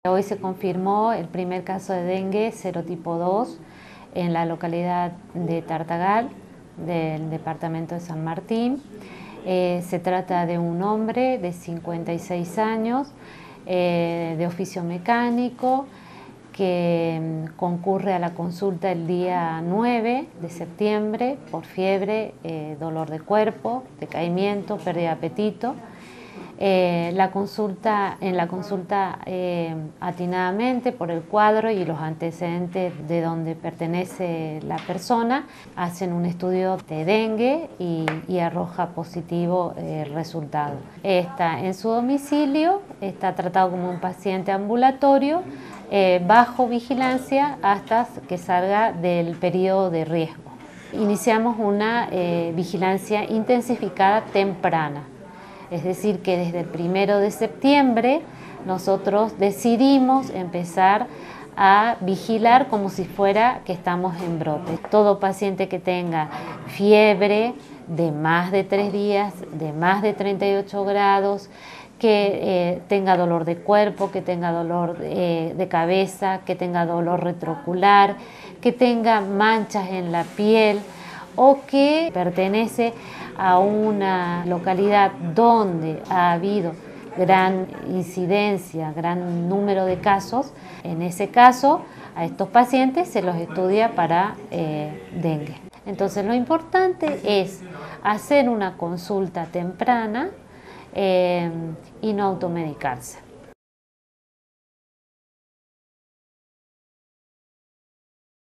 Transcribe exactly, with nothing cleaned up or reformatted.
Hoy se confirmó el primer caso de dengue serotipo dos en la localidad de Tartagal, del departamento de San Martín. Eh, se trata de un hombre de cincuenta y seis años, eh, de oficio mecánico, que mm, concurre a la consulta el día nueve de septiembre por fiebre, eh, dolor de cuerpo, decaimiento, pérdida de apetito. Eh, la consulta, en la consulta eh, atinadamente por el cuadro y los antecedentes de donde pertenece la persona, hacen un estudio de dengue y, y arroja positivo eh, el resultado. Está en su domicilio, está tratado como un paciente ambulatorio, eh, bajo vigilancia hasta que salga del periodo de riesgo. Iniciamos una eh, vigilancia intensificada temprana. Es decir, que desde el primero de septiembre nosotros decidimos empezar a vigilar como si fuera que estamos en brote. Todo paciente que tenga fiebre de más de tres días, de más de treinta y ocho grados, que eh, tenga dolor de cuerpo, que tenga dolor eh, de cabeza, que tenga dolor retroocular, que tenga manchas en la piel, o que pertenece a una localidad donde ha habido gran incidencia, gran número de casos. En ese caso, a estos pacientes se los estudia para eh, dengue. Entonces, lo importante es hacer una consulta temprana eh, y no automedicarse.